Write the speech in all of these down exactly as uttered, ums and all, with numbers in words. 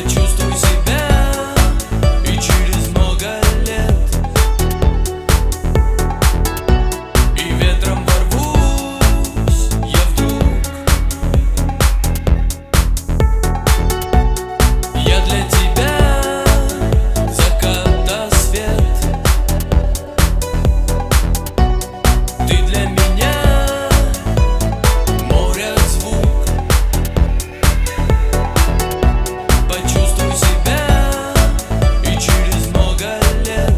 Почувствуй себя, и через много лет, и ветром ворвусь я вдруг. Я для тебя закат до свет, ты для меня море звук. Почувствуй себя, и через много лет,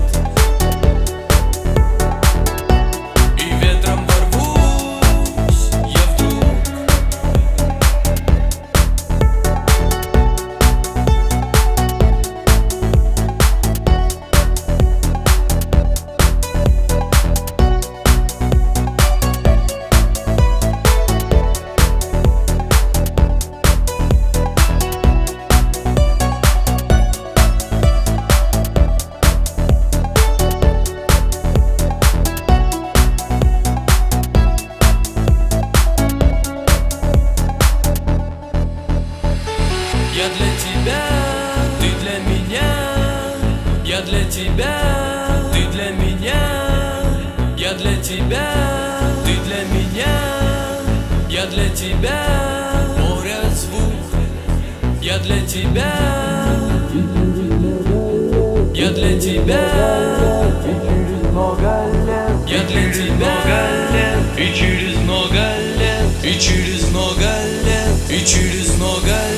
и ветром ворвусь я вдруг. Я для тебя, ты для меня. Я для тебя, ты для меня. Я для тебя, ты для меня. Я для тебя море звук. Я для тебя, я для тебя, я для тебя, и через много лет, и через много лет, и через много лет.